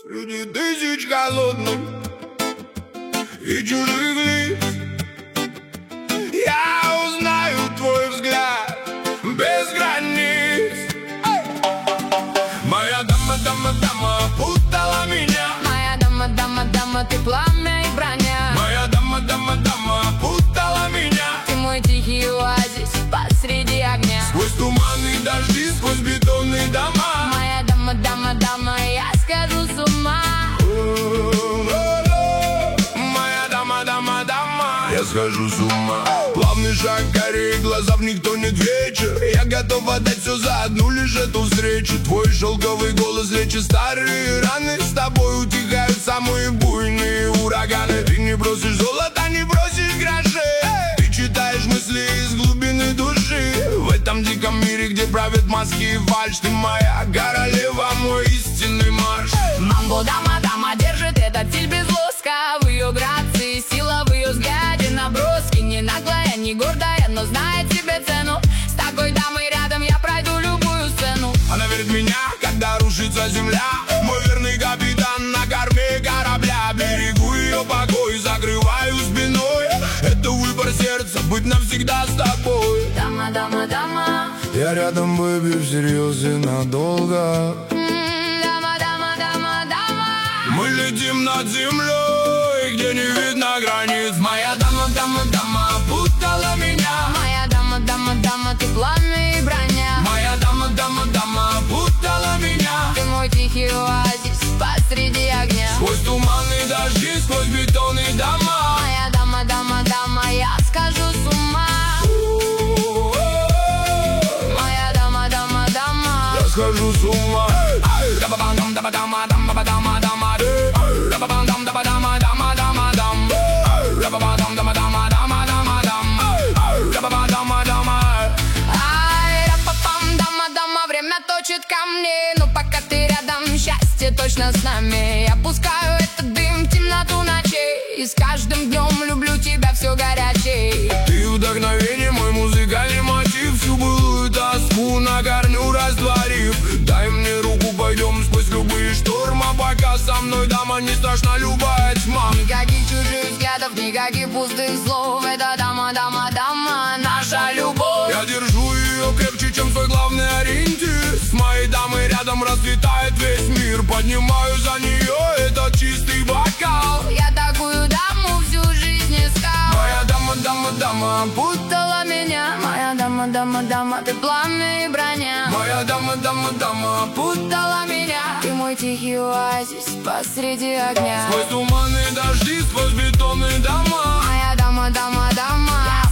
Среди тысяч холодных и чужих лиц я узнаю твой взгляд без границ. Моя дама, дама, дама опутала меня. Моя дама, дама, дама, ты пламя и броня. Моя дама, дама, дама опутала меня. Ты мой тихий оазис посреди огня. Сквозь туманы, дожди, сквозь бетонные дома. Моя дама, дама, дама, я схожу с ума. Моя дама, дама, дама, я схожу с ума. Плавный шаг, карие глаза, в них тонет вечер. Я готов отдать все за одну лишь эту встречу. Твой шелковый голос лечит старые раны. С тобой утихают самые буйные ураганы. Ты не бросишь золота, не бросишь грошей. Ты читаешь мысли из глубины души. В этом диком мире, где правят маски и фальшь, ты моя королева, мой истинный марш. Мамбо, дама, дама держит этот стиль без лоска. В ее грации сила, в ее взгляде наброски. Не наглая, не гордая, но знает себе цену. С такой дамой рядом я пройду любую сцену. Она верит в меня, когда рушится земля. Мой верный капитан на корме корабля. Берегу ее покой, закрываю спиной. Это выбор сердца, быть навсегда с тобой. Дама, дама, дама, Я рядом, бэби, всерьез и надолго. дама, дама, дама, дама. Мы летим над землей, где не видно границ. Моя дама, дама, дама опутала меня. Моя дама, дама, дама, ты пламя и броня. Моя дама, дама, дама опутала меня. Ты мой тихий оазис посреди огня. Сквозь туманы, дожди, сквозь бетонные дома. Моя дама, дама, дама, я схожу с ума. Моя дама, дама, дама, Я схожу с ума. Дама-бам-дам, дама-дама, дама-дама, дама. Дама-бам-дам, дама-дама, дама-дама, дам. Дама-бам-дам, дама-дама, дама-дама, дам. Дама-бам-дама, дама. ай, рапапам, дама, дама, время точит камни. Но пока ты рядом, счастье точно с нами. Я пускаю этот дым в темноту ночей. И с каждым днем люблю тебя все горячей. Ты вдохновение, мой музыкальный мотив. Всю былую тоску на корню растворив. Дай мне руку, пойдем сквозь любые штормы. Пока со мной, дама, не страшна любая тьма. Никаких чужих взглядов, никаких пустых слов. Это дама, дама, дама, наша любовь. Я держу ее крепче, чем свой главный ориентир. С моей дамой рядом расцветает весь мир. Поднимаю за нее этот чистый бокал. Я такую даму всю жизнь искал. Моя дама, дама, дама Путала меня. Моя дама, дама, дама, ты пламя и броня. Моя дама, дама, дама Путала меня. Ты мой тихий оазис посреди огня. Сквозь туманы, дожди, сквозь бетонные дома. Моя дама, дама, дама,